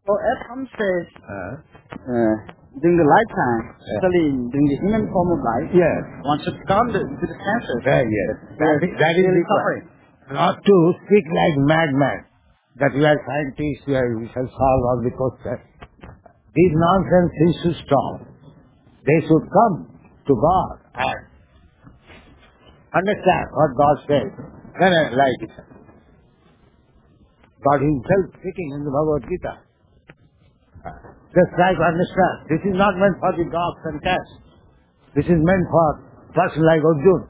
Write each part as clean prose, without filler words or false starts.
So at some stage, during the lifetime, especially during the human form of life, one should come to the senses. Yes. That is really the suffering. Not to speak like madman, that we are scientists, we shall solve all the questions. These nonsense things should stop. They should come to God and understand what God says. Then like it. God himself speaking in the Bhagavad Gita. Just try to understand. This is not meant for the dogs and cats. This is meant for person like Arjuna.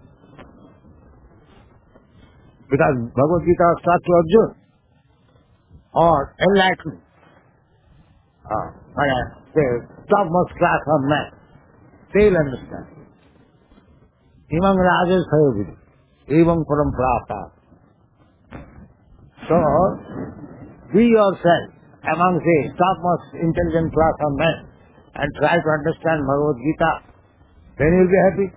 Because Bhagavad Gita was taught to Arjuna. Or enlightened. The topmost class of man. They will understand. Imam Rajas Sayavidi. Evam Param Prata. So, be yourself among the topmost intelligent class of men and try to understand Bhagavad Gita. Then you will be happy.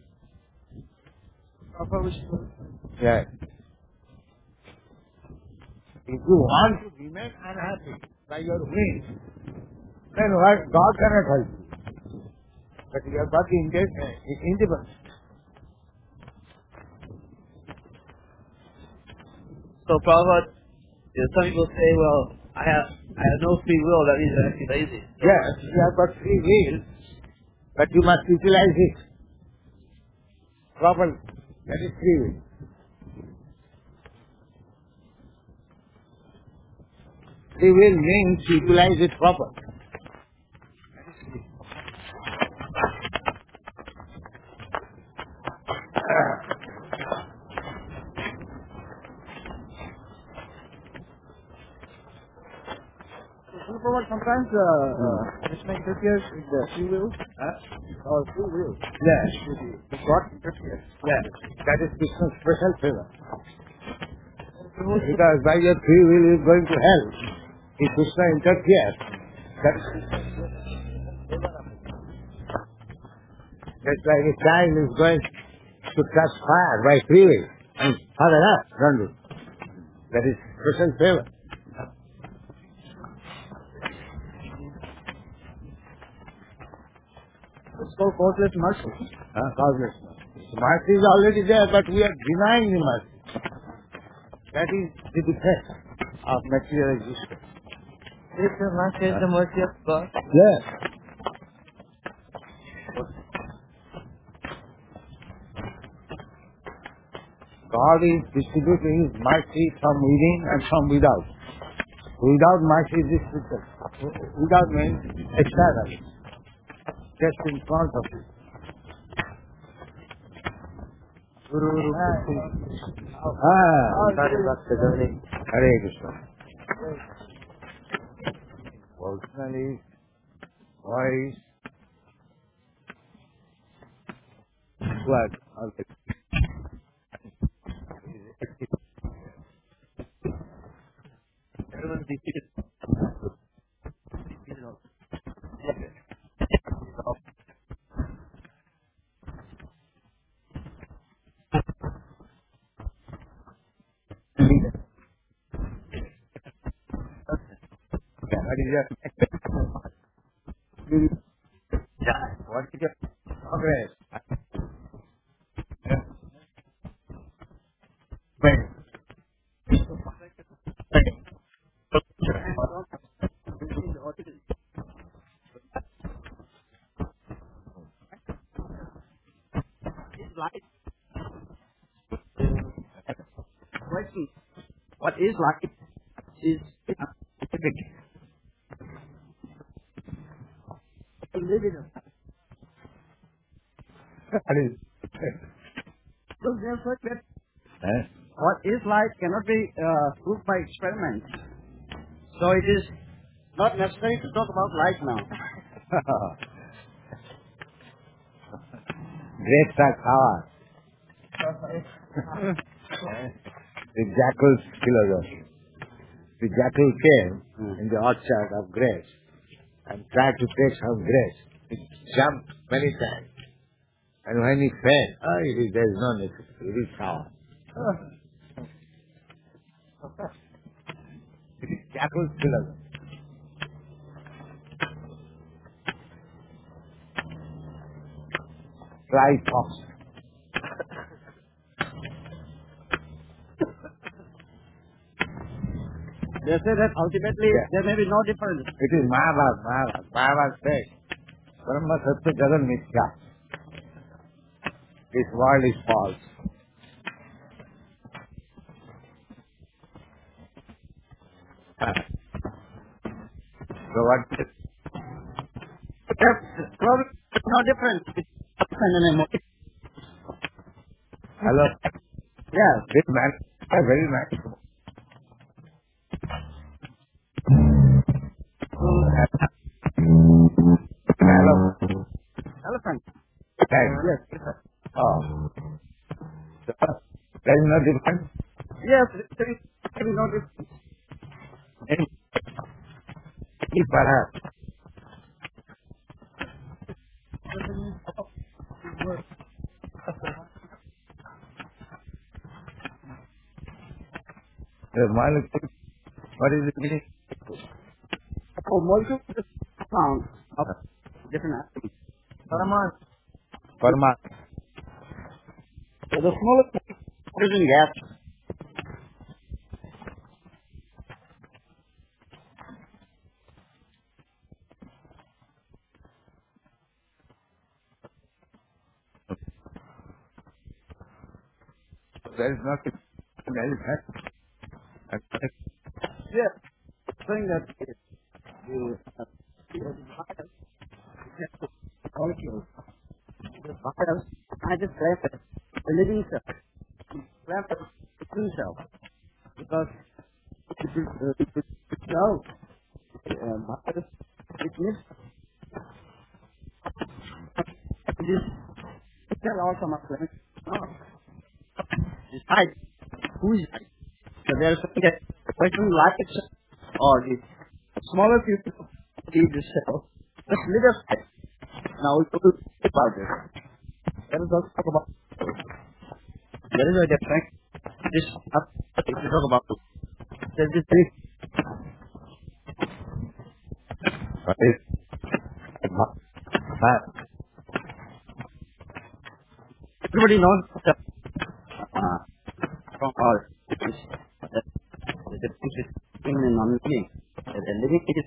Yes. If you want to remain unhappy by your means, then what? God cannot help you. But you have got the independence. So, Prabhupada, some people say, well, I have no free will, that means I'm actually lazy. So, yes, you have got free will, but you must utilize it properly. That is free will. Free will means utilize it properly. Sometimes Krishna interferes with the free will. Or free will. Yes. God interferes. Yes. That is Krishna's special favor. Because by your free will you are going to hell. If Krishna interferes, that is just like a child is going to touch fire by free will. And Father, don't do. That is special favor. It's called causeless mercy. Causeless mercy. Mercy is already there, but we are denying the mercy. That is the defect of material existence. is the mercy is the mercy of God? Yes. God is distributing His mercy from within and from without. Without mercy is distributed. Without means external. Just in front of you. Hare Krishna. Personally, voice, what? Everyone's defeated. What is your what is your progress? What is life is specific. To live in a so therefore that what is life cannot be proved by experiment. So it is not necessary to talk about life now. Grapes are sour. The jackal's philosophy. The jackal came in the orchard of grapes and tried to take some grapes. He jumped many times. And when he fell, there is no necessity. It is sour. It is jackal's philosophy. fly fox. They say that ultimately there may be no difference. It is Mahabharata. Mahabharata says, Brahma Satya Jagan Mithya. This world is false. So what is There's probably no difference between an emotion. hello? Yes. This man is very nice. Hello? Elephant. Right. Yes. Oh. So, there is no difference. Yes, there is no difference. Perhaps. The molecule, what is it meaning? Oh, molecule is found of different atoms. Parma. So the smallest hydrogen gas. There is nothing. There is nothing. Yes. Saying that the molecules, the virus, I just left it, the living cell, left it, the clean cell, because it is cell, virus, it needs, it is, it cell also must limit, decide who is right. So there is something that the person like it, or the smaller people leave the cell, just little step. Now we will talk about this. Let us also talk about there is a difference. This if we talk about there's this thing. What is Everybody knows the from our the difference between living and non-living. The living is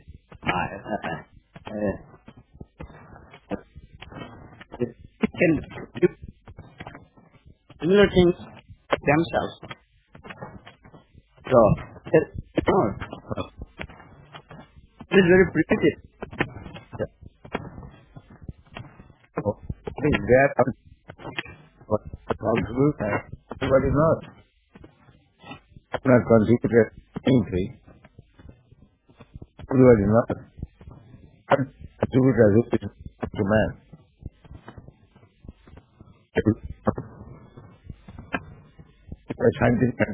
it can do similar things themselves. So it is very primitive. is there? What possible? Everybody knows. Not considered anything. Everybody knows. Attribute as if it is to man. A scientist can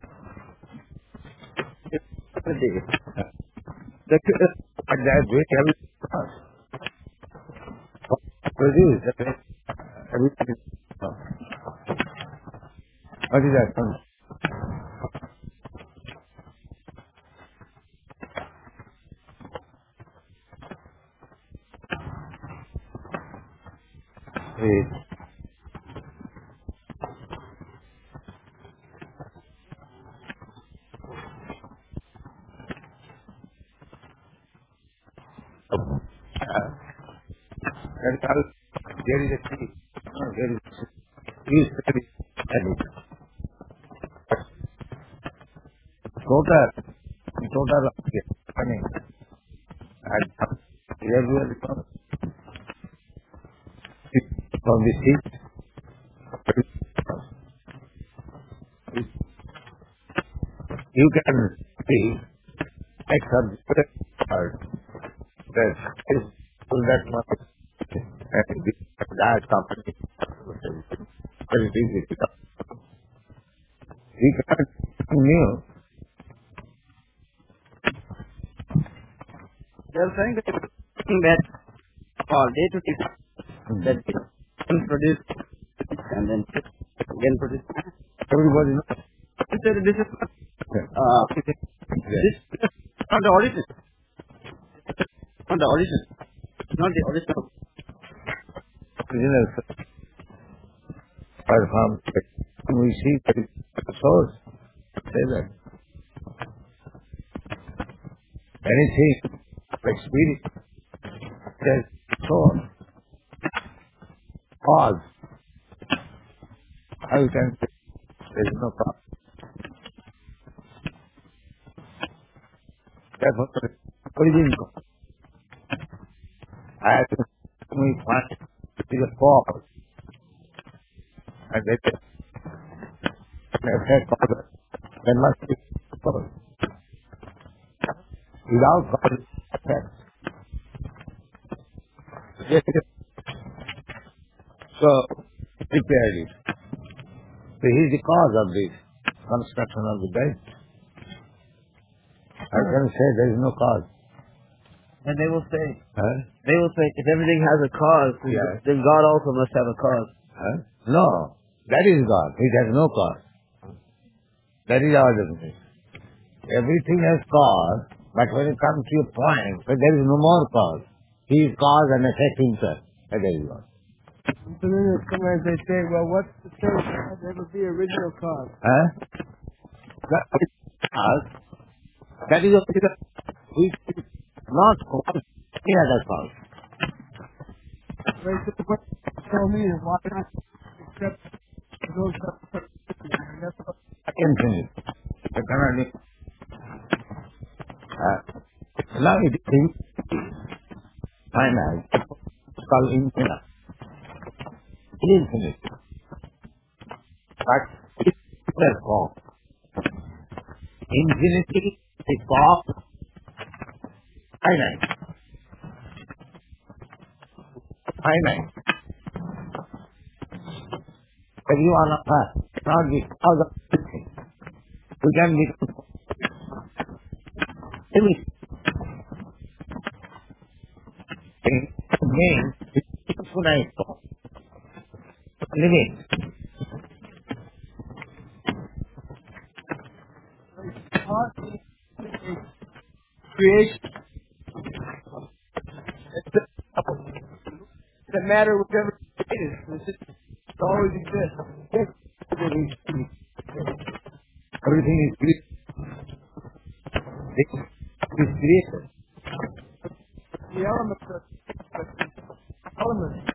that way everything produce everything is what is that? There is a key. There is you study total coming and everywhere from the seat you can see X of the part that is that much and that company very easy. We can't new. They are saying that for day to day that they can produce and then again produce. Everybody knows. This is this is not the origin. Not the origin. Not the original. Original. But from we see the source. Say that. Anything experience, there's source, cause. How you can say there is no cause? Therefore, origin cause. As we find it is a cause, and it is an effect cause, there must be cause. Without cause, effect. Yes, yes. So, prepared it. So he is the cause of this construction of the bed. I can say there is no cause. And they will say, Huh? if everything has a cause, Yeah. then God also must have a cause. Huh? No, that is God. It has no cause. That is our definition. Everything has cause, but when it comes to a point where there is no more cause, he is cause and effect himself. That is God. So then sometimes they say, well, what's the church? There was the original cause. Huh? That is cause. That is we not cause. He has a cause. Right, so the question tell me is why not accept those and that's what Infinite. You cannot now it is finite. It's called infinite. Infinite. But it's a form. Infinity is form finite. Finite. If you are not cannot be cause of anything. You can be anything. Means it's infinite form. Limit. creation. The matter whichever it is. It always exists. Everything is created. This is created. The elements are elements.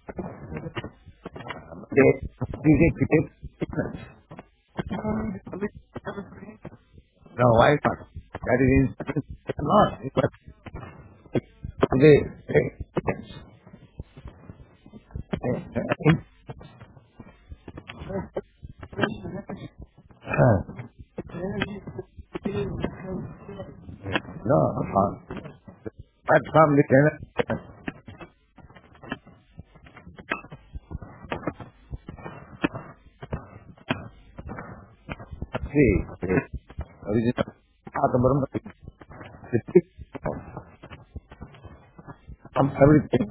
They create difference. No, why not? That is not. But no, but from the original Brahma, from everything.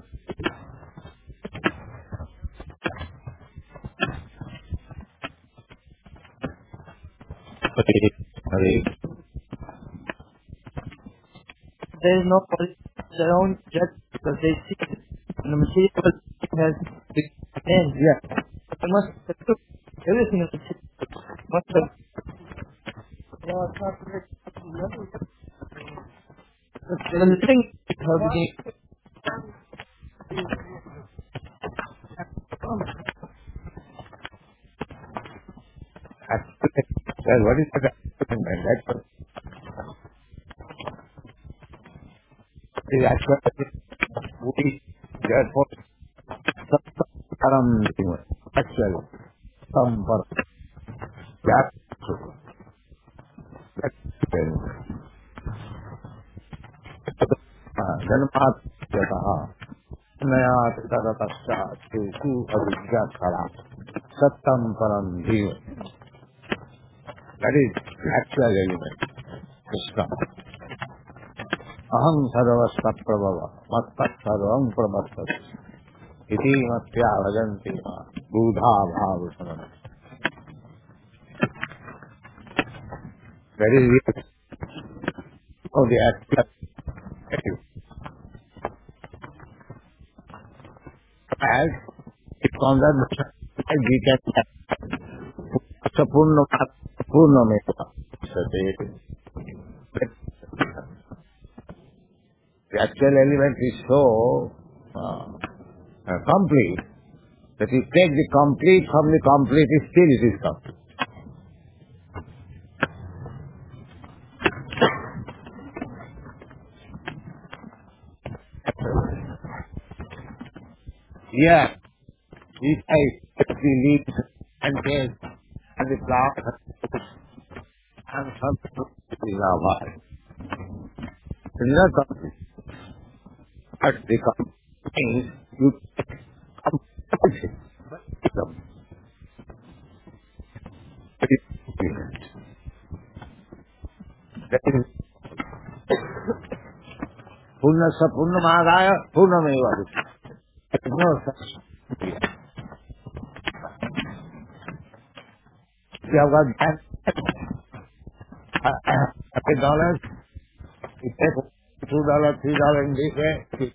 There is no their own judgment because they see it. And the material has big end. Yeah. But they must everything is must have Well, it's not very and the thing how beginning Well, what is the that is actually we therefore actually some for that जन्मात् नया तदपश्चात् अविद्या खड़ा सत्यम परम जीव that is actual element Krishna aham sarvasya prabhava matta sarvam prabhasati iti matya vajanti buddha bhavasanam. That is it. Oh, the actual as it comes out we can Purnameva. The actual element is so complete that you take the complete from the complete, still it is complete. Yeah, if I take the leaves and taste and the flower and something is lava. It is not complete. But the complete means you complete it. That is Purnasya Purnamadaya Purnameva. There is no such. If you have got $100, you take $2, $3 in this way.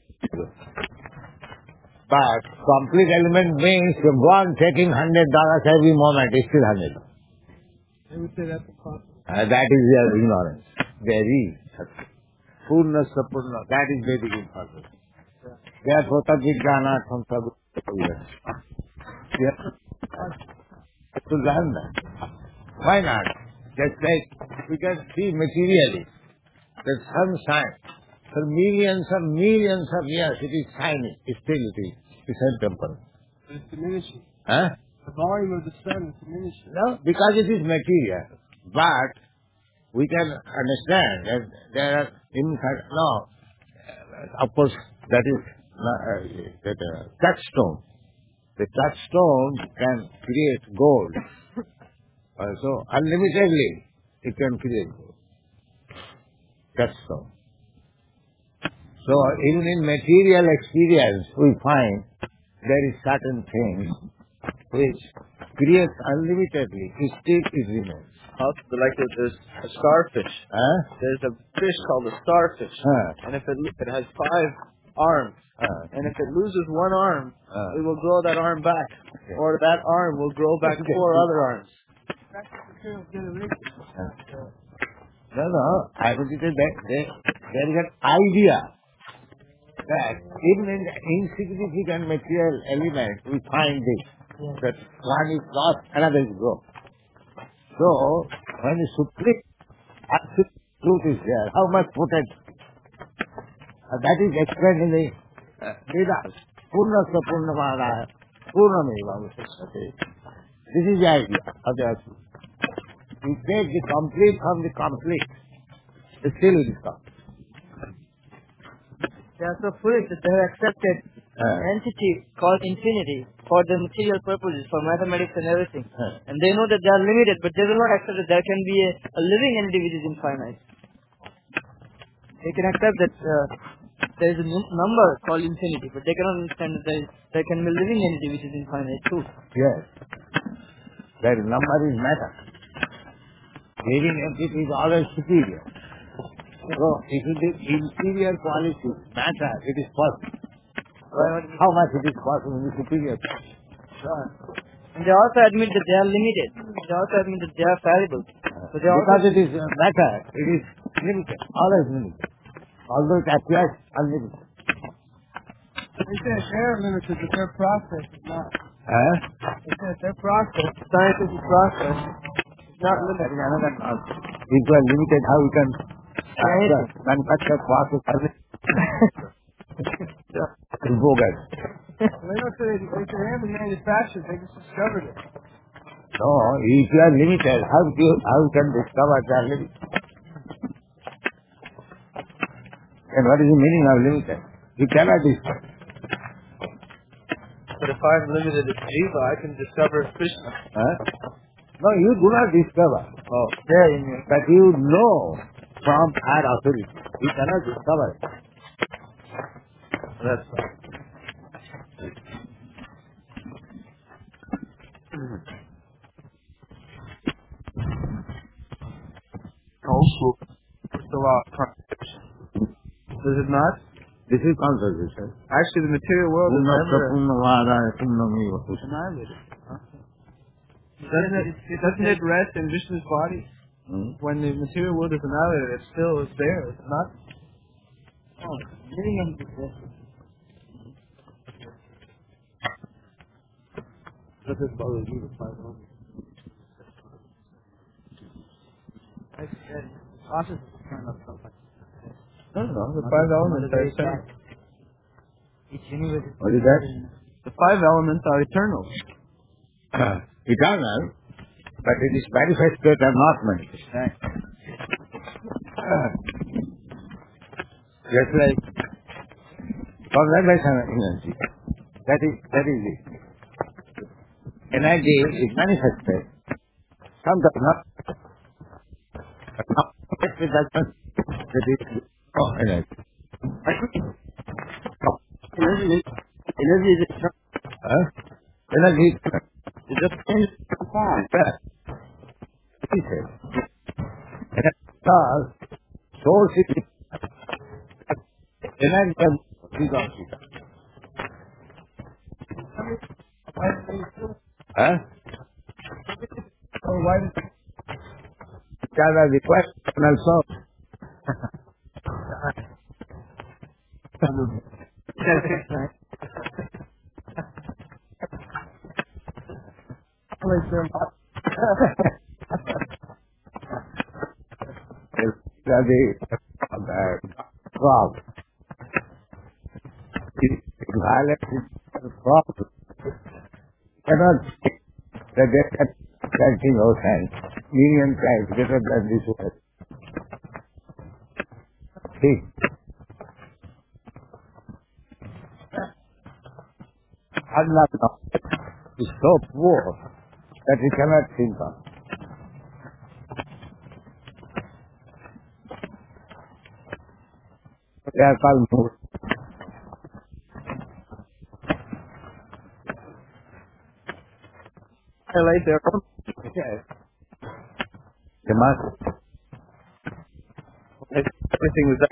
But complete element means you go on taking $100 every moment, it's still 100. They would say that's a concept. That is their ignorance. Very. Purnasya Purna, that is Vedic important. Therefore, Tadvijnana Samsabhu. You have to learn that. Why not? Just like we can see materially, the sun shines. For millions of years it is shining. Still it is. It's a temple. But it's diminishing. Huh? The volume of the sun is diminishing. No, because it is material. But we can understand that there are inside. No, of course, that is touchstone. The touchstone can create gold. So unlimitedly, it can create gold. Touchstone. So even in material experience, we find there is certain things which creates unlimitedly, still it remains. Like there's a starfish. Huh? There's a fish called a starfish. And if it has 5 arms, and if it loses one arm, it will grow that arm back. Okay. Or that arm will grow back 4 other arms. No. I would say that there is an idea that even in the insignificant material element, we find this. That one is lost, another is grown. So, when the supreme absolute truth is there, how much potential? That is explained in the Vedas. Purnasya Purnamadaya Purnameva Vasishyate. This is the idea of the absolute. You take the complete from the complete. Still it is complete. They are so foolish that they have accepted an entity called infinity for the material purposes, for mathematics and everything. And they know that they are limited, but they will not accept that there can be a living entity which is infinite. They can accept that there is a number called infinity, but they cannot understand that there can be a living entity which is infinite too. Yes. That number is matter. Living entity is always superior. So, if it is inferior quality, matter, it is possible. How much it is possible in the superior quality? Sure. And they also admit that they are limited. They also admit that they are fallible. So they Because it is matter, it is limited, always limited. Although it appears unlimited. They say they are limited, but their process is not. They say their process, the scientific process, is not That limited. is another concept. If you are limited, how you can manufacture process is bogus. They don't say they haven't manufactured, they just discovered it. No, if you are limited, how you can discover they are limited? And what is the meaning of limited? You cannot discover. But if I'm limited as Jiva, I can discover Krishna. Huh? No, you do not discover. Oh. There in you. But you know from our authority. You cannot discover it. That's right. Also, the law of contradiction. Does it not? This is contradiction. Actually, the material world is never Purnasya Purnamādaya Purnameva. annihilated. Huh? Doesn't it rest in Vishnu's body? When the material world is annihilated, it still is there. It's not. Oh, meaning of existence. Does it bother you, the five elements? I said, process is trying to stuff like that. No, the five elements are eternal. What is that? The five elements are eternal. Eternal, but it is manifested and not manifested. Just like conservation of energy. That is it. Energy is manifested. Sometimes not. But not manifested that is energy. Energy is eternal. Energy is It just changes the form. he said. Because source is energy and is also. Oh, why did Because I request and source. The crop. Violet is the crop. Cannot the death planting ocean. Million times better than this world. See? Allah is so poor that he cannot think of. They are called mood. highlight their own? They must. Everything was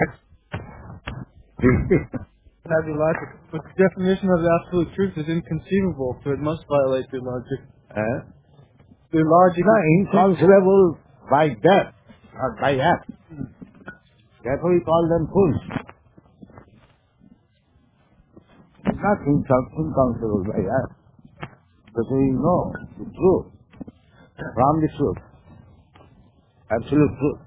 have the logic. But the definition of the absolute truth is inconceivable, so it must violate their logic. Their logic is inconceivable by death, not by act. Therefore we call them fools. It's not inconceivable by act. But we know the truth, from the truth, absolute truth.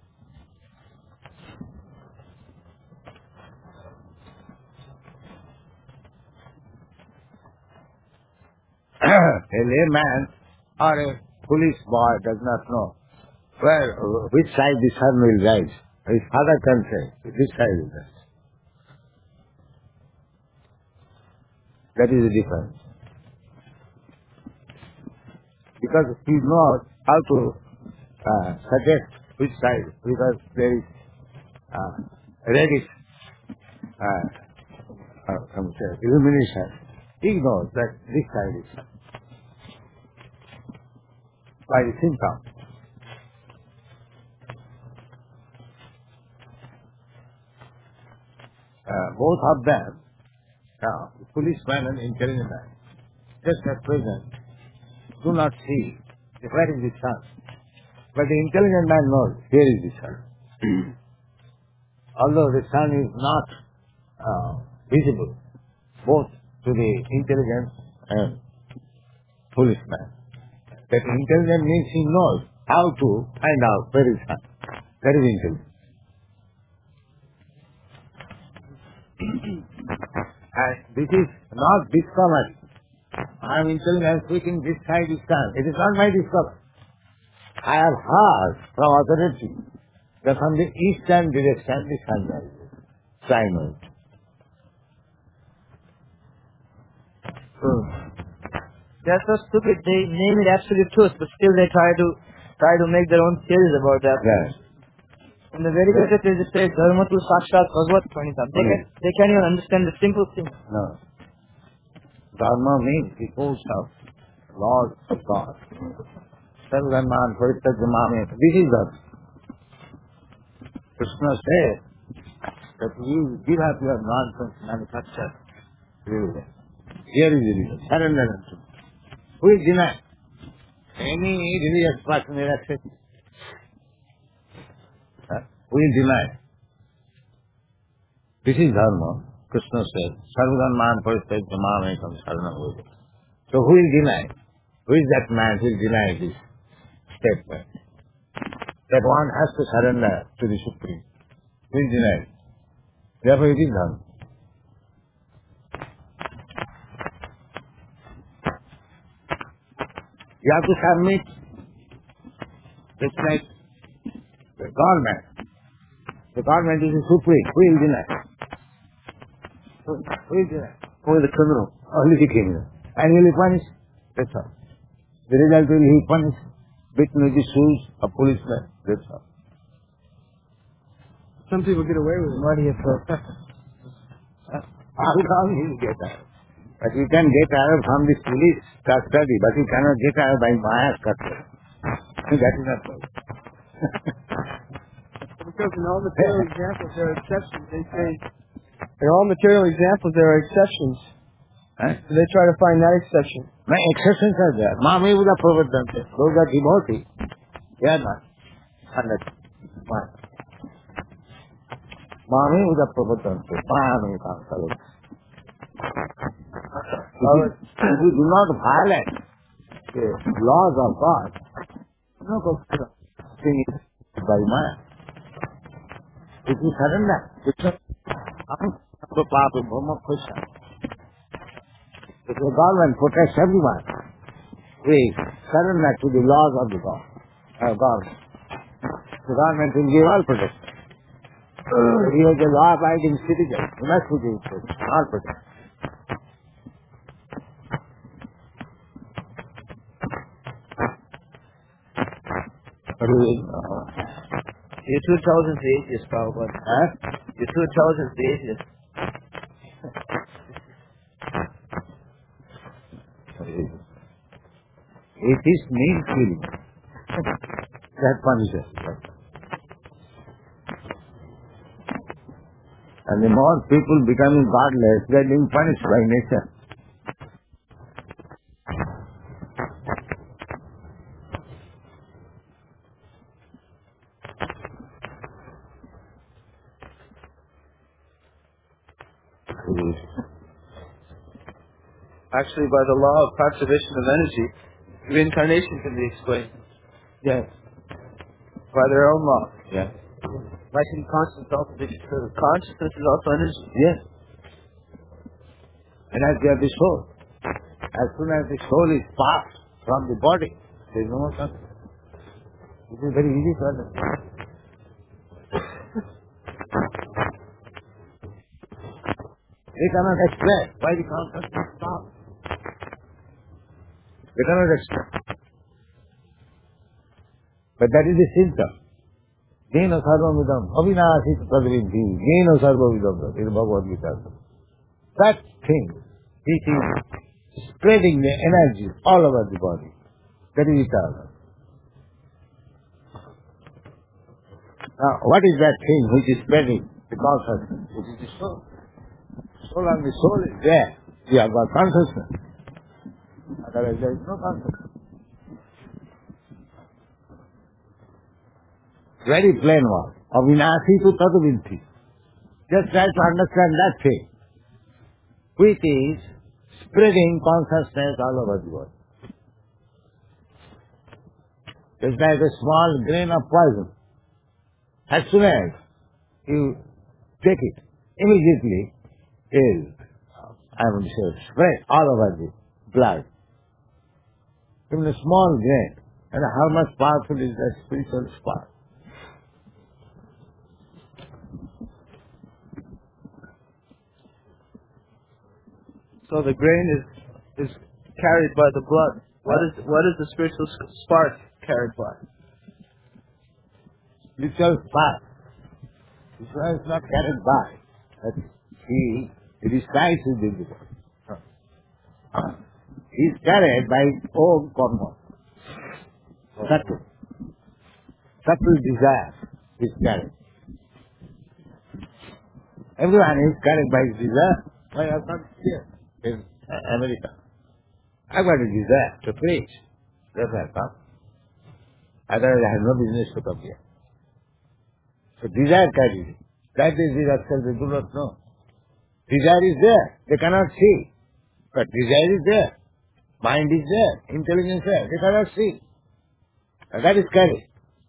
A layman or a police boy does not know which side the sun will rise. His father can say, this side will rise. That is the difference. Because he knows how to suggest which side, because there is reddish illumination. He knows that this side is sun. By the symptom. Both of them, the policeman and intelligent man, just at present, do not see where is the sun. But the intelligent man knows here is the sun. Although the sun is not visible, both to the intelligent and policeman. That intelligent means he knows how to find out where is sun. That is intelligent. And this is not discovery. I am intelligent speaking, this side is sun. It is not my discovery. I have heard from authority that from the eastern direction the sun rises. Simon. They're so stupid. They name it absolute truth, but still they try to make their own theories about that. Yes. In the very best they just say Dharma to Sakshat Bhagavad Pranita. They can't even understand the simple thing. No. Dharma means the whole stuff. Lord of God. Sarvaman Paritajamami. This is Dharma. Krishna says that you give up your nonsense manufactured religion. Here is the reason. Surrender unto me. Who is denying? any religious person will accept it. Who will deny? This is dharma. Krishna said, Sarvadharman paristhajya mamekam saranam vraja. So who will deny? Who is that man who will deny this statement? That one has to surrender to the Supreme. Who will deny it? Therefore it is dharma. You have to submit. It's like the government. The government is the Supreme. Who will deny? Who will deny? Only the criminal. Only the criminal. And will he punish? That's all. The result will he punish? Beaten with the shoes of policeman. That's all. Some people get away with it. What do you for? How long he will get out? But you can get out from the police custody, but you cannot get out by Maya's custody. That is not right. Because in all material examples there are exceptions. They say in all material examples there are exceptions. So they try to find that exception. My exceptions are there. Mami Buddha Prabhupada. Those are devotees. They are not. Mami Buddha Prabhupada. Mami Buddha. If you do not violate the laws of God, no thing is by Maya. If you surrender, if the government protects everyone, we surrender to the laws of the government. The government will give all protection. He is a law-abiding citizen. He must be given all protection. You're 2,000 atheists, Prabhupada. You're 2,000 atheists. Atheist means killing. That punishes. And the more people becoming godless, they are being punished by nature. Actually, by the law of conservation of energy, reincarnation can be explained. Yes. By their own law. Yes. Why can consciousness also be true? Consciousness is also energy. Yes. And as they are the soul. As soon as the soul is passed from the body, there is no more consciousness. It is very easy to understand. They cannot explain why the consciousness stops. They cannot explain. But that is the symptom. Jnana sarvamidam avinashit tadriddhi. Jnana sarvamidam in Bhagavad Gita. That thing, which is spreading the energy all over the body, that is eternal. Now, what is that thing which is spreading the consciousness? It is the soul. So long the soul is there, we have got consciousness. Otherwise there is no consciousness. Very plain one. Avinasi tu tadvinti. Just try to understand that thing, which is spreading consciousness all over the world. It's like a small grain of poison. As soon as you take it, immediately it will, spread all over the blood. Even a small grain. And how much powerful is that spiritual spark? So the grain is carried by the blood. What is the spiritual spark carried by? Spiritual spark. This one is not carried by. But he resides within the body. He is carried by his own karma. Subtle desire is carried. Everyone is carried by his desire. Why I am not here in America? I got a desire to preach. That's why I come. Otherwise I have no business to come here. So desire carries. That is the rascal they do not know. Desire is there. They cannot see. But desire is there. Mind is there. Intelligence is there. They cannot see. And that is carried.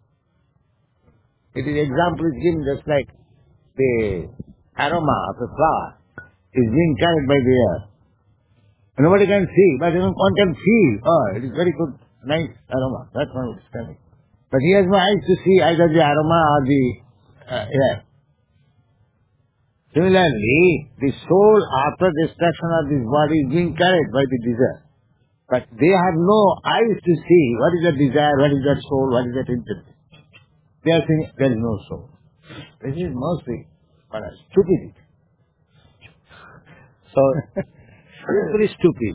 It is example is given just like the aroma of a flower is being carried by the air. Nobody can see, but one can feel. Oh, it is very good, nice aroma. That's one is carried. But he has no eyes to see either the aroma or the air. Similarly, the soul after destruction of this body is being carried by the desire. But they have no eyes to see what is that desire, what is that soul, what is that intelligence. They are saying there is no soul. This is mostly stupidity. So, Very stupid.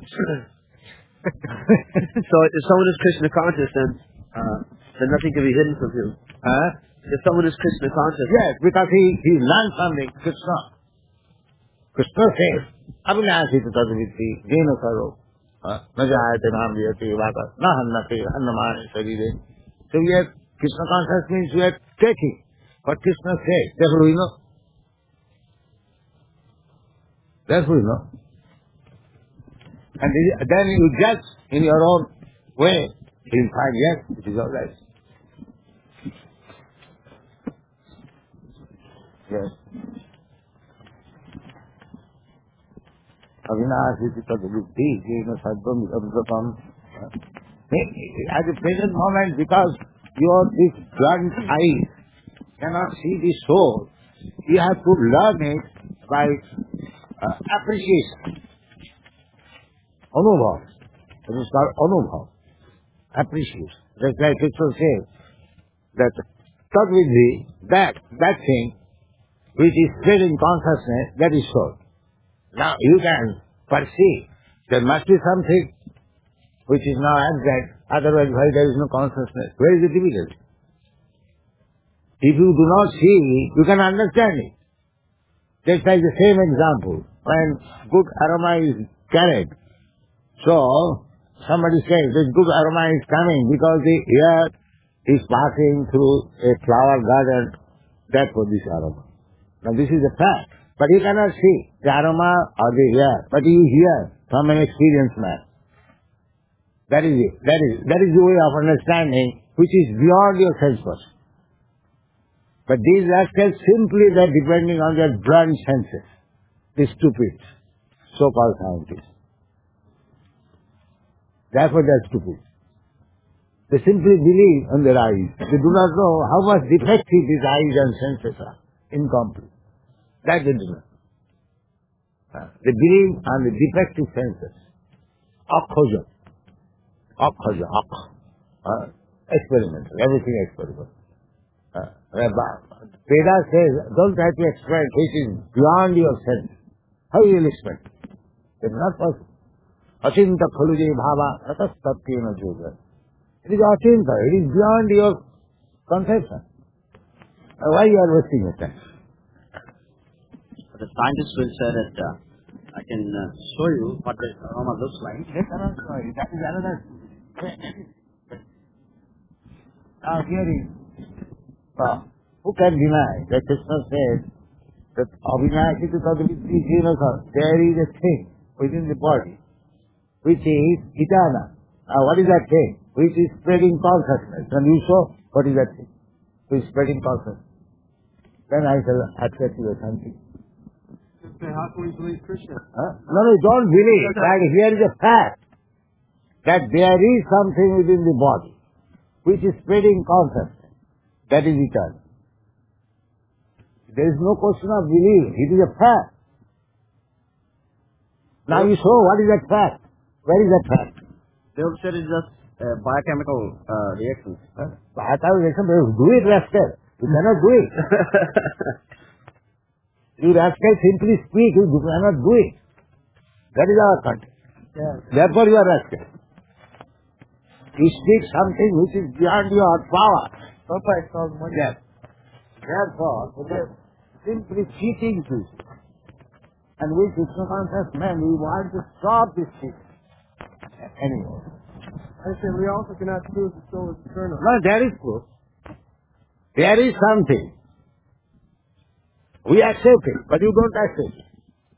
so if someone is Krishna conscious, then nothing can be hidden from him. If someone is Krishna conscious, Yes, because he learned something, Krishna. Krishna says, Abhinashita tadvitti, jena karo, najayate nam viyati vata, na hannate, hannamani sarire. So we have, Krishna conscious means we are taking what Krishna says. Therefore we know. Therefore we know. And then you judge in your own way. You'll find, yes, it is all right. Yes. Avinashiti tadvitti, jena saddvam abhratam. At the present moment, because this blunt eye cannot see the soul, you have to learn it by appreciation. Anubhav. It is called Anubhav. Appreciation. Just like Krishna says, that tadvidhi, that thing which is spreading consciousness, that is soul. Now you can perceive there must be something which is now absent, otherwise why there is no consciousness? Where is the difficulty? If you do not see, you can understand it. Just like the same example, when good aroma is carried, so somebody says this good aroma is coming because the air is passing through a flower garden, therefore this aroma. Now this is a fact, but you cannot see the aroma or the air, but you hear from an experienced man. That is it. That is the way of understanding which is beyond your sense perception. But these rascals simply they are depending on their blunt senses. The stupid so-called scientists. Therefore they are stupid. They simply believe on their eyes. They do not know how much defective these eyes and senses are. Incomplete. That they do not. They believe on the defective senses. Akhoja. Experimental. Everything experimental. Veda says, don't try to explain which is beyond your sense. How you will explain? It is not possible. Achinta khaluje bhava tatas tatyena yoga. It is achinta. It is beyond your conception. Why you are wasting your time? the scientists will say that I can show you what the aroma looks like. They cannot show you. That is another. Now here is, who can deny that Krishna says that Abhinashita tadvitti jena, there is a thing within the body which is itana. What is that thing? Which is spreading consciousness. And you show what is that thing? Which is spreading consciousness. Then I shall accept you as something. Okay, how can we believe Krishna? No, don't believe. Like here is a fact that there is something within the body which is spreading consciousness. That is eternal. There is no question of believing. It is a fact. Now you show what is that fact. Where is that fact? They have said it's just biochemical reactions. Biochemical reaction, do it, rascal. You cannot do it. You rascal simply speak, you cannot do it. That is our content. Yeah. Therefore you are rascal. You speak something which is beyond your power. Papa is called money. Yes. Therefore, it is simply cheating to you. And we Krishna conscious men, we want to stop this cheating. Anyway. I say we also cannot prove the soul is eternal. No, there is proof. There is something. We accept it, but you don't accept it.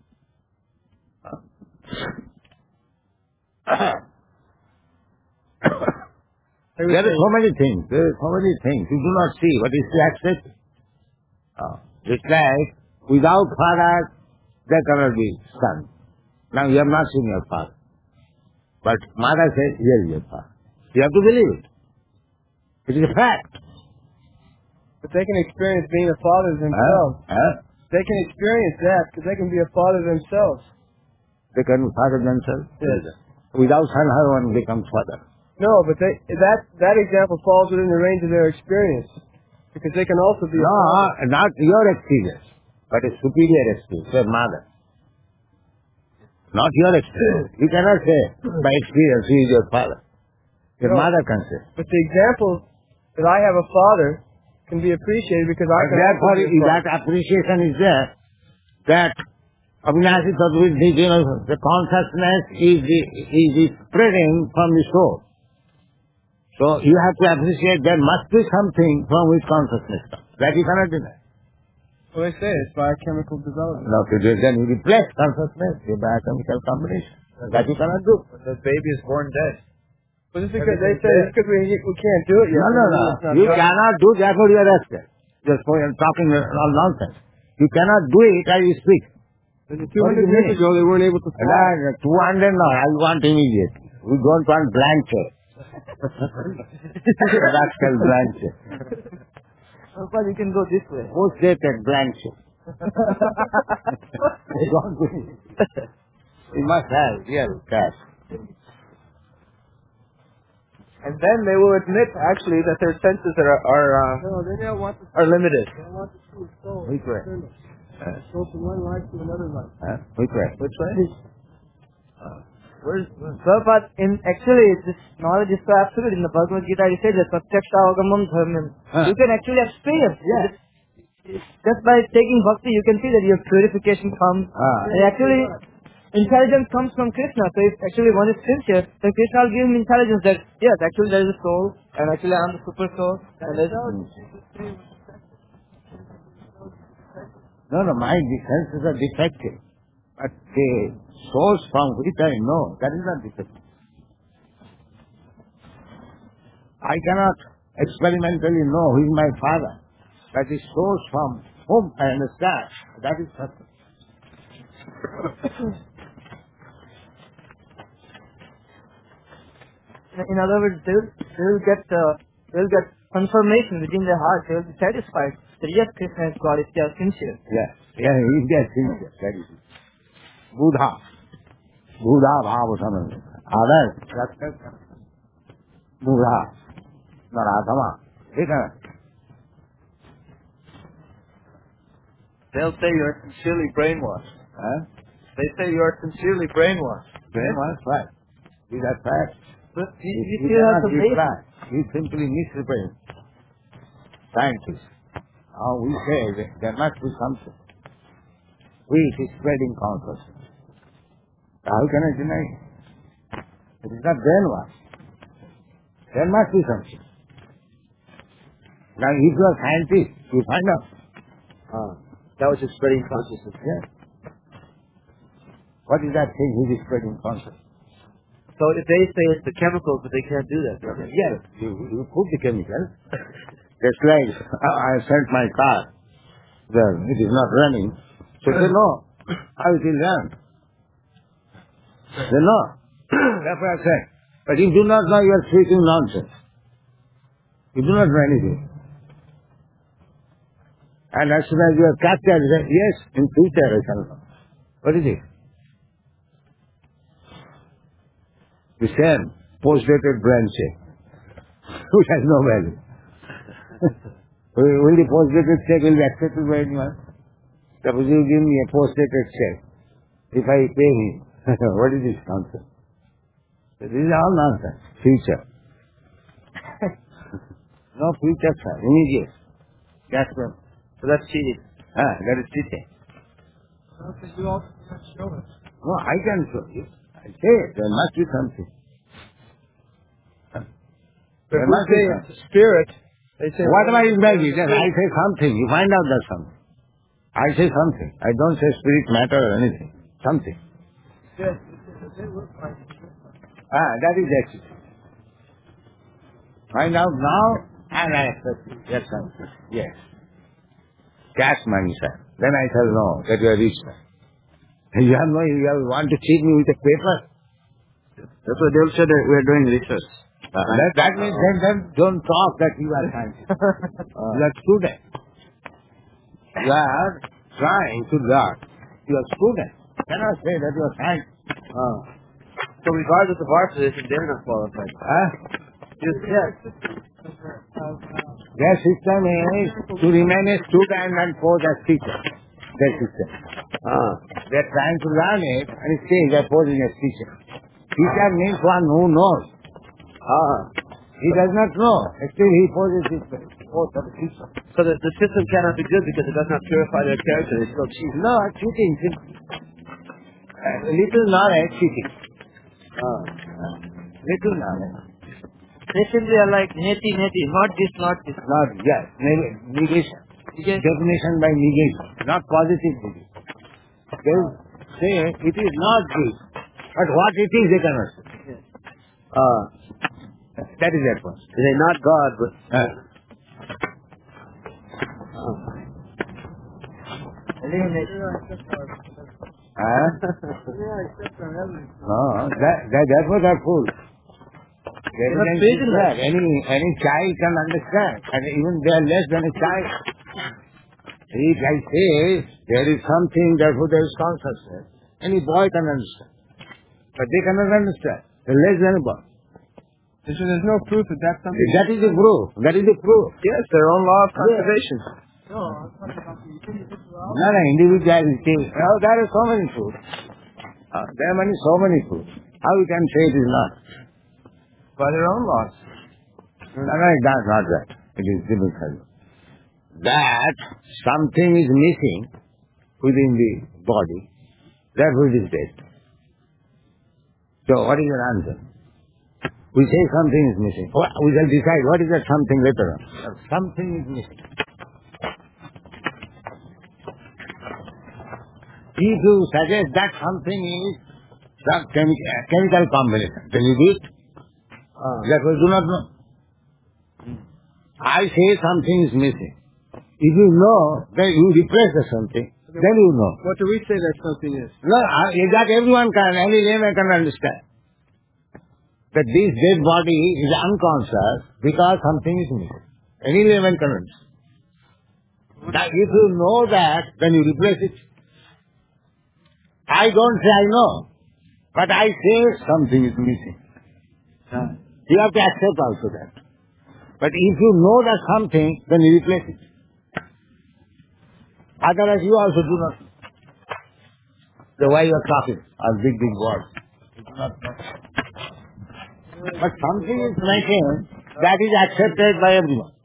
There are so many things. There are so many things. You do not see, but you still accept it. It's like, without father, there cannot be son. Now you have not seen your father. But mother says, here is your father. You have to believe it. It is a fact. But they can experience being a father themselves. They can experience that because they can be a father themselves. They can father themselves? Yes. Without son, how one becomes father? No, but that example falls within the range of their experience. Because they can also be a father. No, not your experience, but a superior experience, your mother. Not your experience. You cannot say, by experience, he is your father. Your mother can say. But the example that I have a father can be appreciated because I can therefore, also be a father. that appreciation is there, that Avinashi Tadviddhi, the consciousness is spreading from the soul. So you have to appreciate there must be something from which consciousness comes. That you cannot deny. Well, they say it's biochemical development. No, then you replace consciousness with biochemical combination. That you cannot do. The baby is born dead. But it's because they say it's because we can't do it yet. No. You cannot do, therefore you are expert. Just talking all nonsense. You cannot do it as you speak. 200 years ago, they weren't able to fly. 200 no, I want immediately. We don't want blank check. Rascal blank check. Well, you can go this way. Post dated blank check. They don't do it. You must have real cash. And then they will admit, actually, that their senses are limited. They want to see the soul. Which way? Go from one life to another life. Which way? Which way? But actually, this knowledge is so absolute. In the Bhagavad Gita, it says that pratyaksha agamam dharmam. You can actually experience. Just by taking bhakti, you can see that your purification comes. And actually, intelligence comes from Krishna. So if actually one is sincere, then Krishna will give him intelligence that, yes, actually there is a soul, and actually I am the super soul. And No, my senses are defective. But the source from which I know, that is not defective. I cannot experimentally know who is my father. That is source from whom I understand. That is certain. in other words, they will get confirmation within their heart. They will be satisfied that yes, Krishna is God if they are sincere. If they are sincere, that is it. Buddha bhava samana. Others, Buddha, Naradama. They'll say you are sincerely brainwashed. They say you are sincerely brainwashed. Brainwashed, right. Is that fact? But you You still have cannot to base. reply. You simply misrepresent. Scientists. We say that there must be something which is spreading consciousness. How can I deny it? It is not brainwashed. There must be something. Now, if you are scientist, you find out. That was just spreading consciousness. Yes. What is that thing which is spreading consciousness? So if they say it's the chemicals, but they can't do that. Yes, you put the chemicals. Just like I sent my car, then it is not running. So they know how it will run. They know. Therefore I said, but you do not know, you are speaking nonsense. You do not know anything. And as soon as you are captured, you say, yes, in future I shall know. What is it? The same post-dated brand check, which has no value. Will the post-dated check will be accepted by anyone? Suppose you give me a post-dated check. If I pay him, what is this nonsense? This is all nonsense. Future. No future, sir. Immediate. That's what. So that's cheating. That is cheating. You also can't show us. No, I can show you. I say there must be something. There If we must be say something. it's spirit, they say Whatever it may be, then I say something. You find out that something. I say something. I don't say spirit, matter or anything. Something. Yes, they look like it. That is actually. Find out now and I accept it. Yes, something. Yes. Cash money, sir. Then I shall know that you are rich man. You have no, you want to cheat me with a paper? That's what they'll say that we are doing research. That means then don't talk that you are scientist. You are student. You are trying to learn. You are student. Cannot say that you are scientist. So regardless of our position, they're not qualified. Yes. Their system is to remain a student and pose as teacher. Their system. They are trying to learn it and still they are posing as teacher. Teacher means one who knows. He does not know. Still he poses his pose as teacher. So the system cannot be good because it does not purify their character. They still cheat. No, cheating. Little knowledge, cheating. Little knowledge. They simply are like neti, not this, not this. Not, yes, negation. Yes. Definition by negation, not positive negation. They say it is not this, but what it is they cannot say. That is their point. They're not God, but Therefore they are fools. Evidence is there. Any child can understand, and even they are less than a child. If I say there is something, therefore there is consciousness, any boy can understand. But they cannot understand. They are less than a boy. So there's no proof that that's something. That is the proof. That is the proof. Yes, their own law of conservation. No, I'm talking about the individual. No, individuality. Oh, there are so many proofs. There are so many proofs. How you can say it is not? By their own laws. No, that's not that. It is difficult. That something is missing within the body, therefore it is dead. So what is your answer? We say something is missing. We shall decide what is that something later on. Something is missing. If you suggest that something is some chemical combination, then you do it. Therefore do not know. I say something is missing. If you know, then you replace the something, then you know. What do we say that something is? No, that everyone can, any layman can understand. That this dead body is unconscious because something is missing. Any layman can understand. That if you know that, then you replace it. I don't say I know, but I say something is missing. You have to accept also that. But if you know that something, then you replace it. Otherwise you also do not know. The way you are talking are big words. You do not know. But something is missing that is accepted by everyone.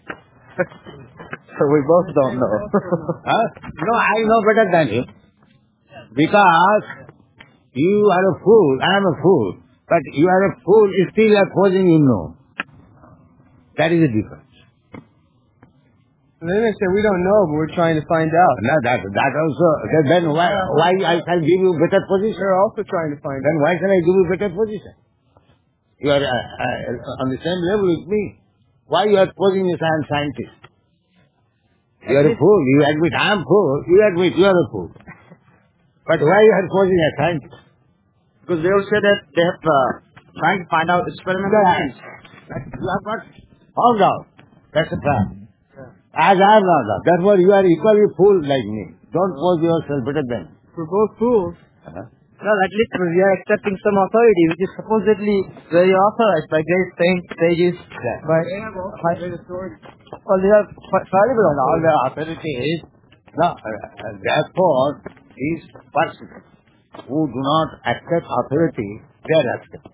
So we both don't know. No, I know better than you. Because you are a fool, I am a fool. But you are a fool, still you are posing you know. That is the difference. And then they say we don't know, but we're trying to find out. No, that also. Then why I shall give you better position? They're also trying to find Then out. why shall I give you better position? You are on the same level with me. Why you are posing as I am scientist? You are a fool. You admit I am fool. You admit you are a fool. But why you are posing as scientist? because they will say that they have trying to find out experimental things. You have not found out. That's a fact. As I have not out. Therefore you are equally fool like me. Don't pose yourself better than me. We're both fools. Well, at least we are accepting some authority, which is supposedly very authorized by great saints, sages. By, They have all great authority. well, they are fallible on All the authority is, therefore, these persons who do not accept authority, they are accepting.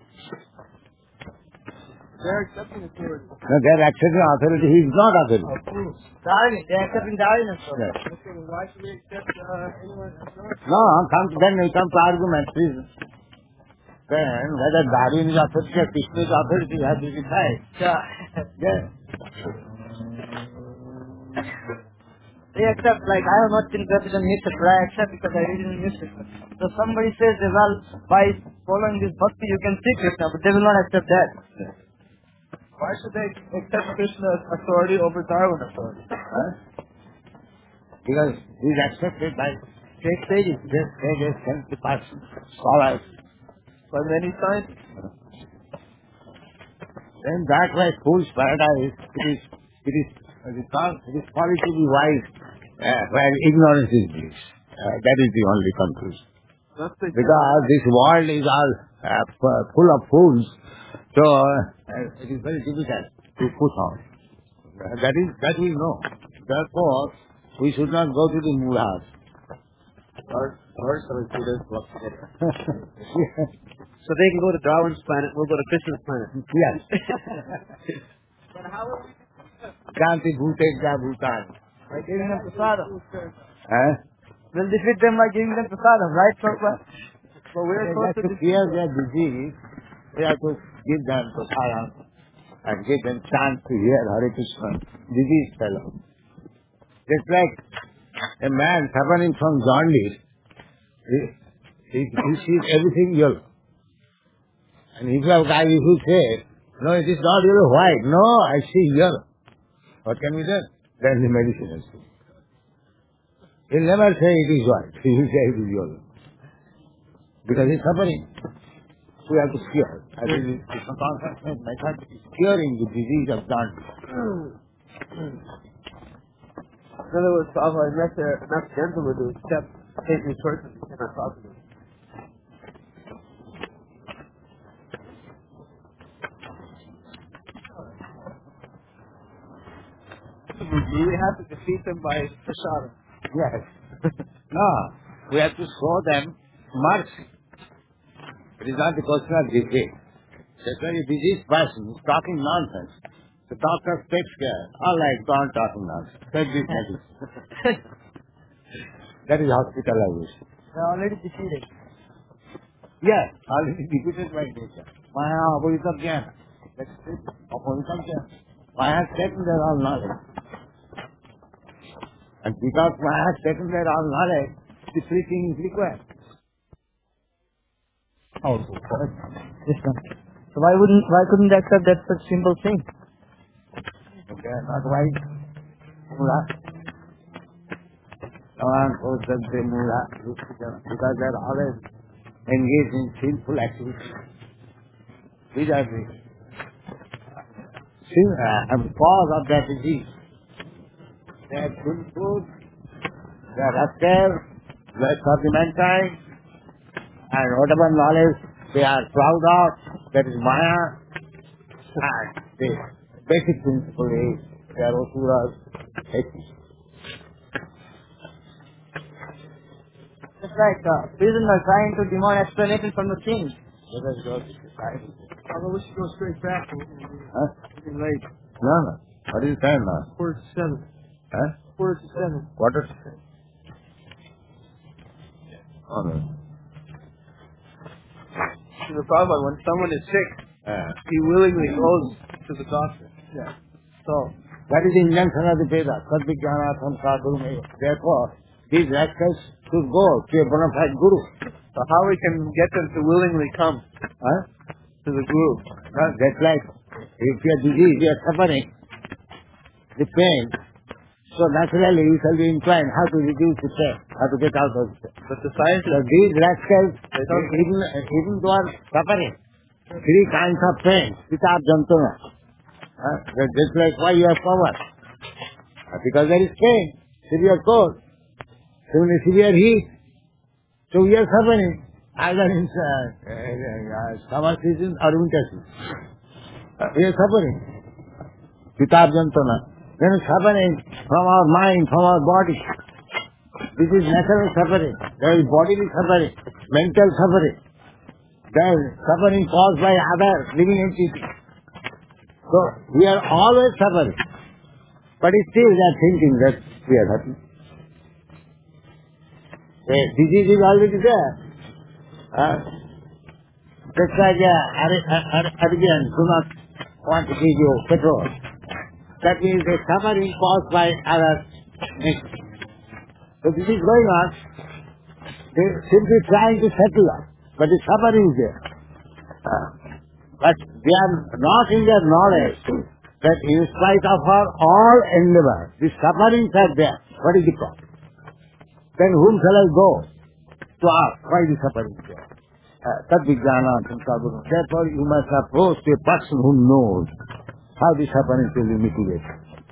They're accepting authority. No, they are accepting authority, he is not authority. Darwin. They are accepting Darwin as well. Yes. Okay, well, why should we accept anyone as authority? No, then we come to argument, please. then whether Darwin is authority or Krishna is authority, you have to decide. Yeah. Yeah. They accept, like, I have not been interested in newspaper, I accept because I read in the newspaper. So somebody says, well, by following this bhakti you can see Krishna, but they will not accept that. Why should they accept Krishna's authority over Darwin authority? Huh? Because he is accepted by great sages, the person, scholars. By many scientists. Then that way, fool's paradise, it is folly to be wise, where ignorance is bliss. That is the only conclusion. Because this world is all full of fools, so it is very difficult to put on. That we know. Therefore, we should not go to the mulas. So they can go to Darwin's planet, we'll go to Krishna's planet. Yes. Janti bhutesya bhutan. By giving them prasadam. We'll defeat them by giving them prasadam, right, Prabhupada? So we are supposed to cure their disease. We have to give them prasadam and give them chance to hear Hare Krishna. Disease fellow. Just like a man suffering from jaundice, he sees everything yellow. And if a guy who says, no, it is not yellow, white. No, I see yellow. What can we do? Then the medicine is good. He'll never say it is white. He will say it is yellow. Because he's suffering. We have to cure. I think the consciousness method is curing the disease of jaundice. In other words, Prabhupada, unless they're enough gentlemen to accept taking choices, you cannot talk to them. We have to defeat them by prasadam. Yes. No, we have to show them mercy. It is not the question of disease. That's why a diseased person is talking nonsense. The doctor takes care. All right, don't talk nonsense. Take this medicine. That is hospitalization. They are already defeated. Yes, already defeated by nature. Maya Abhoritam Jnana. That's it. Abhoritam Jnana. Maya has taken their all knowledge. And because Maya has taken their all knowledge, the preaching is required. So why couldn't they accept that such simple thing? Okay, not right. Mula. No one goes to the Mula because they are always engaged in sinful activities. These are the cause of that disease. They are sinful, they are rascal, they are sentimental, and whatever knowledge they are proud of, that is Maya. And the basic principle is they are asuras, atheists. It's like prisoners trying to demand explanation from the king. Let us go to society. Although we should go straight back. Huh? It's late. No. What is the time now? 4:07. Huh? 4:07. Quarter to 7. Oh, no. See, the Prabhupada, when someone is sick, he willingly goes to the doctor. Yeah. So, that is the injunction of the Vedas. Sadvijnanatham sadhurumeva. Therefore, these rascals should go to a bona fide guru. so how we can get them to willingly come Huh? to the guru? That's like, if you are disease, you are suffering, the pain, so naturally you shall be inclined how to reduce the pain, how to get out of the pain. But the scientists, So these rascals, even though are suffering, 3 kinds of pain, pitab jantana. Just like why you have power. Because there is pain, severe cold, severe heat. So we are suffering either in summer season or winter season. We are suffering. Pitab jantana. Then suffering from our mind, from our body. This is natural suffering. There is bodily suffering, mental suffering. There is suffering caused by other living entities. So we are always suffering. But still they are thinking that we are happy. The disease is already there. Just like Arabians do not want to give you petrol. That means a suffering caused by other nations. So this is going on. They are simply trying to settle us. But the suffering is there. But they are not in their knowledge that in spite of our all endeavor, the sufferings are there. What is the problem? Then whom shall I go to ask why the suffering is there? Therefore you must approach a person who knows how the suffering will be mitigated.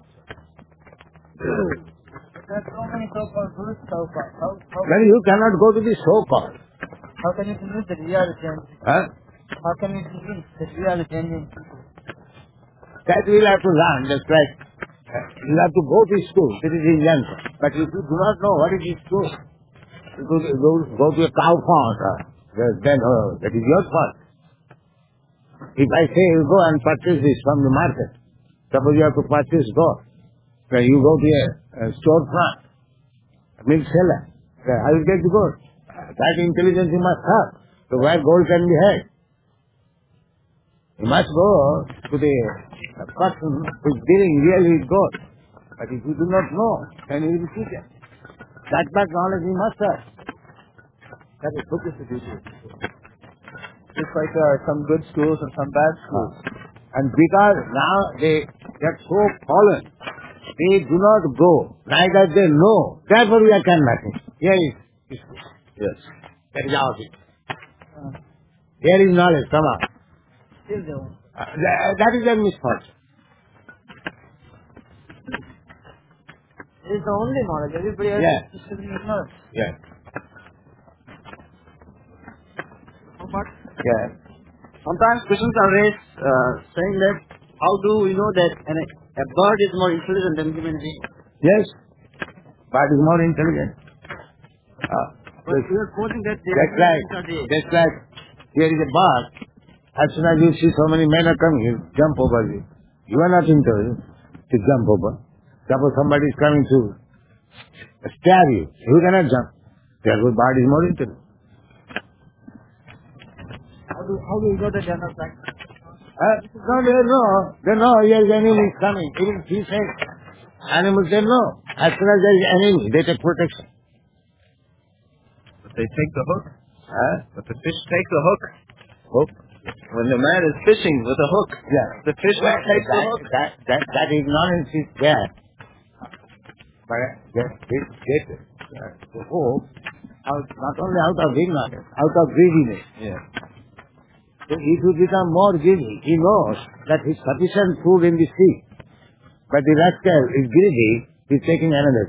There's so many so-called gurus so far. Then you cannot go to the so-called. How can you convince that we are the changing? How can we convince that we are the changing people? That we will have to learn. Just like you have to go to school. It is injunction. But if you do not know what it is school, you go to a cow farm. Then that is your fault. If I say you go and purchase this from the market, suppose you have to purchase gold, then you go to a storefront, a milk seller, I will get the gold. That intelligence you must have. So where gold can be had? You must go to the person who is dealing really with gold. But if you do not know, then you will cheat. That much knowledge you must have. That is publicity. Just like there are some good schools and some bad schools. And because now they get so fallen, they do not go, neither they know. Therefore we are canvassing. Here is yes. That is our thing. Here is knowledge, come on. Still they won't. That is their misfortune. It is the only knowledge. Everybody else is still ignorant. Yes. Yeah. Sometimes questions are raised saying that how do we know that a bird is more intelligent than human being? Yes. Bird is more intelligent. But we are quoting that That's like here is a bird. As soon as you see so many men are coming, you jump over you. You are not intelligent to jump over. Suppose somebody is coming to stab you. You cannot jump. Therefore bird is more intelligent. How do we know that they are not like No, they know here is enemy is coming. Even fish and animals, they know. As soon as there is enemy, they take protection. But they take the hook. But the fish take the hook. Hook? When the man is fishing with a hook, the fish will take the hook. That ignorance is there. But the hook, not only out of ignorance, out of greediness. Yeah. So if you become more greedy, he knows that he is sufficient food in the sea. But the rascal is greedy, he is taking another.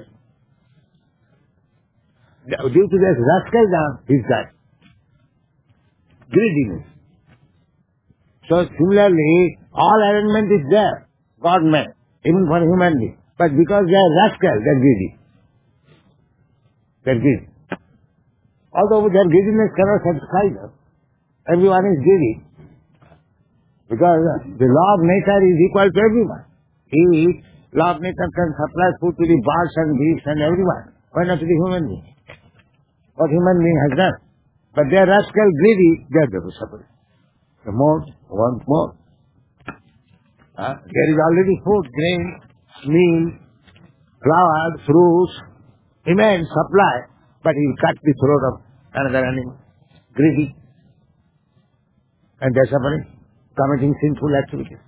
Due to this rascal down, he is died. Greediness. So similarly, all arrangement is there. God made, even for human being. But because they are rascal, they are greedy. They are greedy. Although their greediness cannot satisfy them. Everyone is greedy. Because the law of nature is equal to everyone. Law of nature can supply food to the birds and beasts and everyone. Why not to the human being? What human being has done? But they are rascal, greedy, they are going to suffer. The more, want more. There is already food, grain, meal, flour, fruits, immense supply, but he will cut the throat of another animal. Greedy. And they are suffering, committing sinful activities.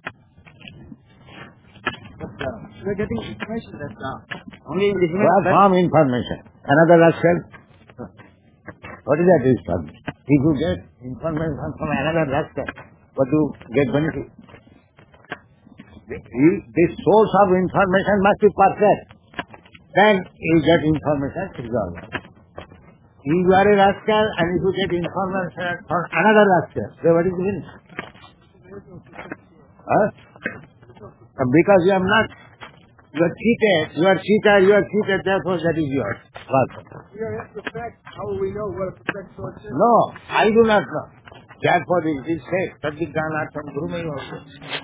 We are getting information that only in the human What farm information? Another rascal? What is that information? If you get information from another rascal, what do you get benefit? The source of information must be perfect. Then you get information, it is all right. If you are a rascal and if you get information from another rascal, then what is the meaning? Because you are not, you are cheated, therefore that is yours. we are imperfect? How will we know what a perfect source is? No, I do not know. Therefore it is said, Sadhikanatham Gurumayi also.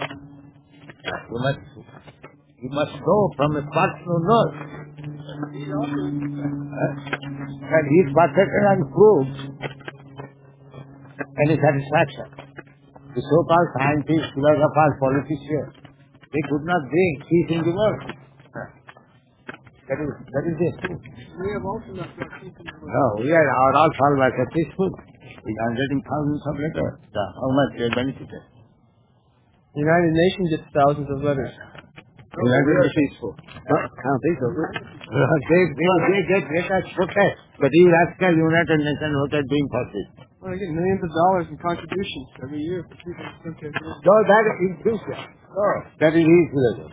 You must know from a person who knows. And he is perfected and proved any satisfaction. The so-called scientists, philosophers, politicians, they could not bring peace in the world. That is it. We have also not got peace in the world. No, we are all followers are peaceful. We are getting thousands of letters. How much they benefited. The United Nations gets thousands of letters. United Nations peaceful. I don't think so. They get letters protest. But you ask the United Nations what they're doing for this. Well, they get millions of dollars in contributions every year for people who think they're good. No, that is inclusion. No, that is his religion.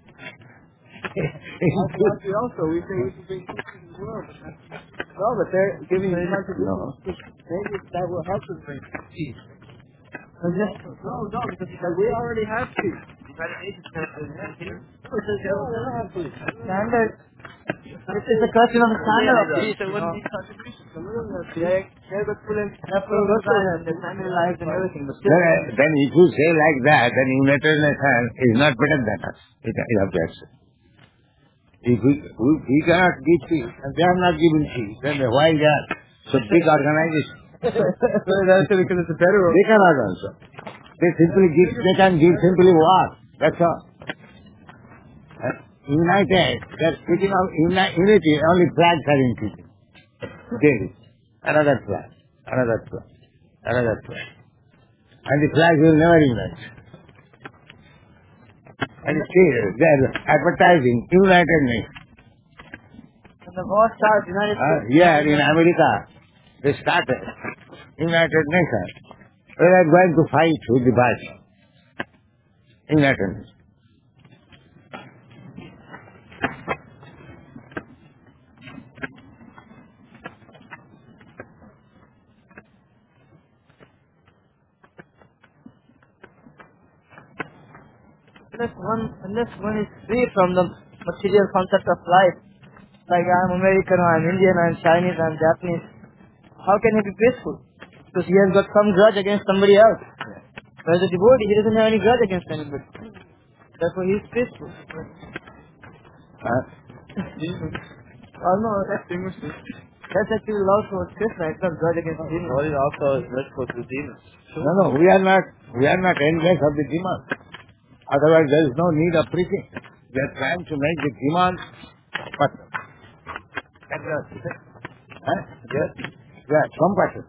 Actually, also, we say we should bring peace in the world. No, but they're giving contributions. Maybe that will help us bring peace. No, Because we already have peace. United Nations has peace. Standard. It's a question of standard of peace. There wouldn't be contributions. They're the full and The family lives and everything. But still, Then if you say like that, then United Nations is not better than us. It objects. If we cannot give peace, and they are not giving peace, then why they are so big organization? That's because it's a better one. They cannot also. They can give simply war. That's all. United, they're speaking of unity, only flags are increasing. Daily. Another flag, another flag, another flag. And the flag will never unite. And still, they're advertising United Nations. when the war starts, United States. Yeah, in America, they started United Nations. We are going to fight with the Bible. United Nations. Unless one is free from the material concept of life, like I'm American, or I'm Indian, I'm Chinese, I'm Japanese, how can he be peaceful? Because he has got some grudge against somebody else. Whereas a devotee, he doesn't have any grudge against anybody. Therefore he is peaceful. Oh no, that's actually love for Krishna, it's not grudge against demons. What is also lustful to demons? No, we are not envious of the demons. Otherwise, there is no need of preaching. We are trying to make the demons person. Yes. Yeah, compassion.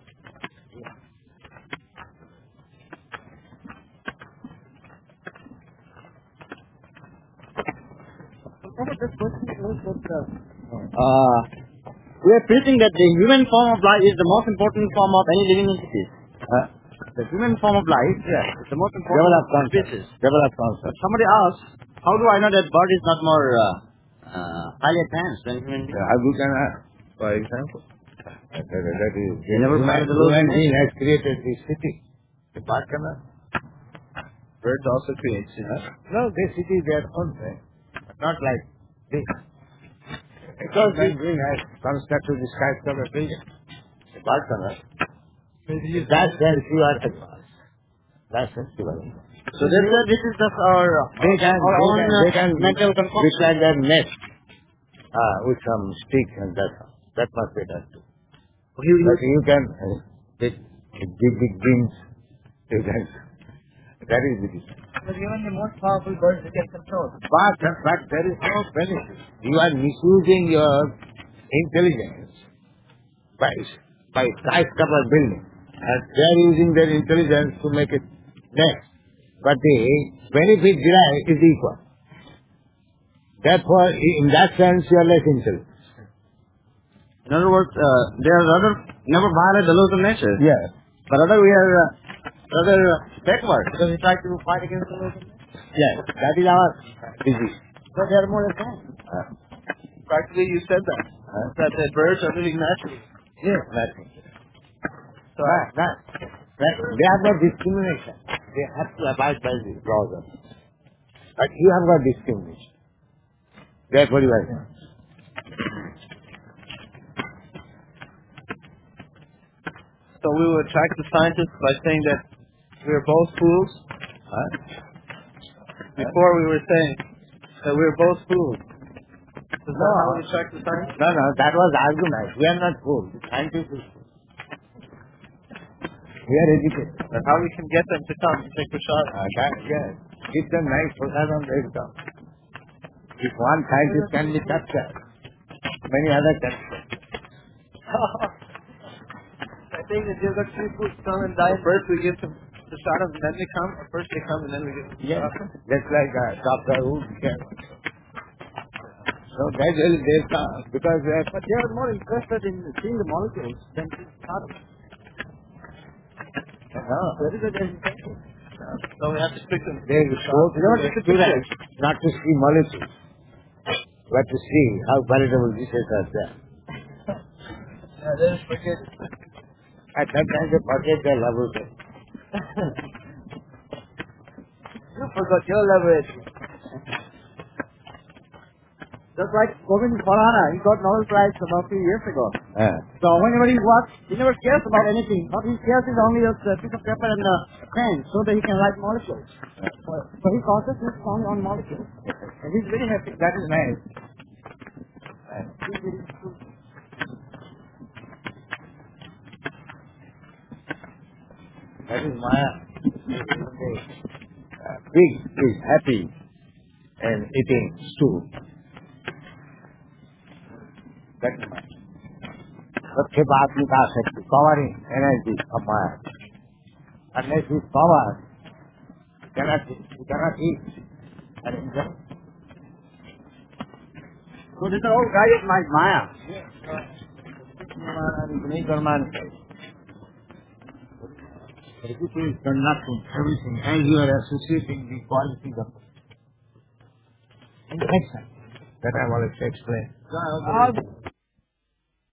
We are preaching that the human form of life is the most important form of any living entity. The human form of life is the most important Develop of concept. species. Develop concept. Somebody asks, how do I know that bird is not more highly advanced than human being? How you can, for example, that is, You never find the human low being has created this city. The bird cannot. Birds also create cities. No, this city is their own thing. Not like this. Because human being has constructed the skyscraper building. The bird cannot. That's where you are advanced. That's festival. So this is just our own mental which concoction. like their nest with some sticks and that must be done too. But you can take big beans. You can. That is the difference. Because even the most powerful birds they can control. But there is no benefit. You are misusing your intelligence by skyscraper building. And they are using their intelligence to make it nest. But the benefit derived is equal. Therefore, in that sense, you are less intelligent. In other words, they are rather never violate the laws of nature. Yes. But rather we are rather backward because we try to fight against the laws of nature. Yes. That is our disease. But they are more advanced. Practically, you said that. That the birds are living naturally. Yes. Nothing. So, they have got discrimination. They have to abide by the laws of it. But you have got discrimination. Therefore you are here. So we will attract the scientists by saying that we are both fools. Before we were saying that we are both fools. Is that how we attract the scientists? No, that was argument. We are not fools. Scientists is fool. We are educated. That's how we can get them to come and take prasad. Yes. Give them nice prasadam, they will come. If one scientist can be captured, many others can. I think that you've got three foods come and die. First we give them prasadam, then they come. Or first they come and then we give them Yes. prasadam. Just like Dr. Who can. So gradually they come because But they are more interested in seeing the molecules than the start. That is a intention. So we have to stick them. they show to the students not to see molecules, but to see how veritable dishes are there. Yeah, they just forget. At that time they forget their laboratory. You forgot your laboratory. Just like Govind Farhana, he got Nobel Prize about 2 years ago. So whenever he works, he never cares about anything. What he cares is only a piece of paper and a pen so that he can write molecules. So he concentrates only on molecules. And he's very happy. That is nice. That is Maya. Pig is happy and eating stew. That is Maya. सबसे बात निकाल सकती powering energy of Maya. Unless with power, you cannot eat and enjoy. So this is all guided by Maya. नहीं करना चाहिए. Everything is conducting everything as you are associating the qualities of interaction. That I wanted to explain. All